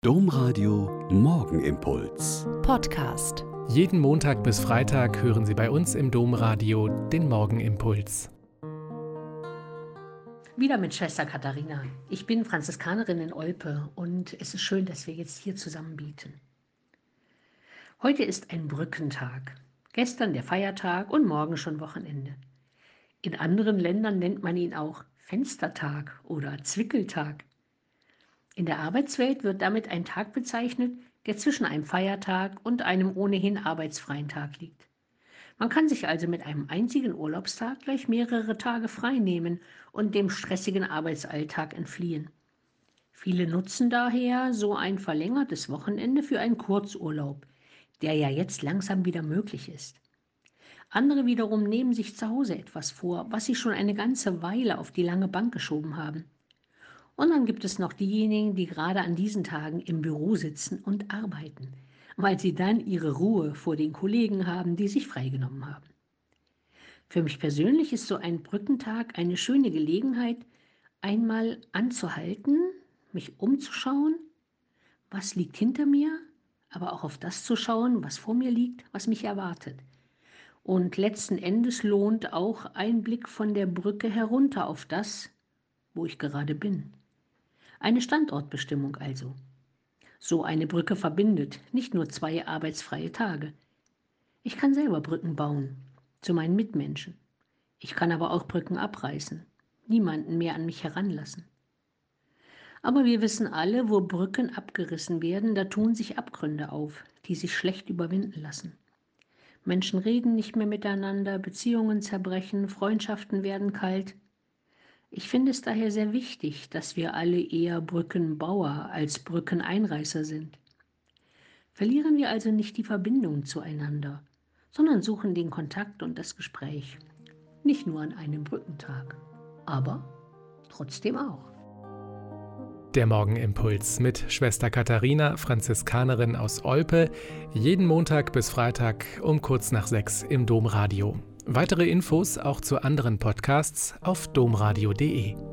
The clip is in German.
Domradio Morgenimpuls. Podcast. Jeden Montag bis Freitag hören Sie bei uns im Domradio den Morgenimpuls. Wieder mit Schwester Katharina. Ich bin Franziskanerin in Olpe und es ist schön, dass wir jetzt hier zusammen beten. Heute ist ein Brückentag. Gestern der Feiertag und morgen schon Wochenende. In anderen Ländern nennt man ihn auch Fenstertag oder Zwickeltag. In der Arbeitswelt wird damit ein Tag bezeichnet, der zwischen einem Feiertag und einem ohnehin arbeitsfreien Tag liegt. Man kann sich also mit einem einzigen Urlaubstag gleich mehrere Tage frei nehmen und dem stressigen Arbeitsalltag entfliehen. Viele nutzen daher so ein verlängertes Wochenende für einen Kurzurlaub, der ja jetzt langsam wieder möglich ist. Andere wiederum nehmen sich zu Hause etwas vor, was sie schon eine ganze Weile auf die lange Bank geschoben haben. Und dann gibt es noch diejenigen, die gerade an diesen Tagen im Büro sitzen und arbeiten, weil sie dann ihre Ruhe vor den Kollegen haben, die sich freigenommen haben. Für mich persönlich ist so ein Brückentag eine schöne Gelegenheit, einmal anzuhalten, mich umzuschauen, was liegt hinter mir, aber auch auf das zu schauen, was vor mir liegt, was mich erwartet. Und letzten Endes lohnt auch ein Blick von der Brücke herunter auf das, wo ich gerade bin. Eine Standortbestimmung also. So eine Brücke verbindet nicht nur 2 arbeitsfreie Tage. Ich kann selber Brücken bauen, zu meinen Mitmenschen. Ich kann aber auch Brücken abreißen, niemanden mehr an mich heranlassen. Aber wir wissen alle, wo Brücken abgerissen werden, da tun sich Abgründe auf, die sich schlecht überwinden lassen. Menschen reden nicht mehr miteinander, Beziehungen zerbrechen, Freundschaften werden kalt. Ich finde es daher sehr wichtig, dass wir alle eher Brückenbauer als Brückeneinreißer sind. Verlieren wir also nicht die Verbindung zueinander, sondern suchen den Kontakt und das Gespräch. Nicht nur an einem Brückentag, aber trotzdem auch. Der Morgenimpuls mit Schwester Katharina, Franziskanerin aus Olpe, jeden Montag bis Freitag um kurz nach 6 im Domradio. Weitere Infos auch zu anderen Podcasts auf domradio.de.